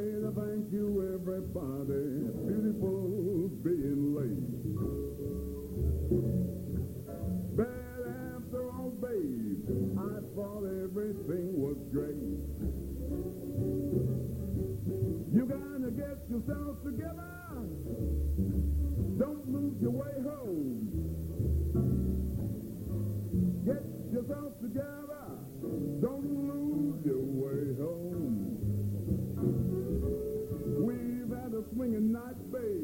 say to thank you, everybody. Beautiful being late. But after all, babe, I thought everything was great. You gotta get yourself together. Don't lose your way home. Get yourself together. Don't lose your way home. We've had a swinging night, babe.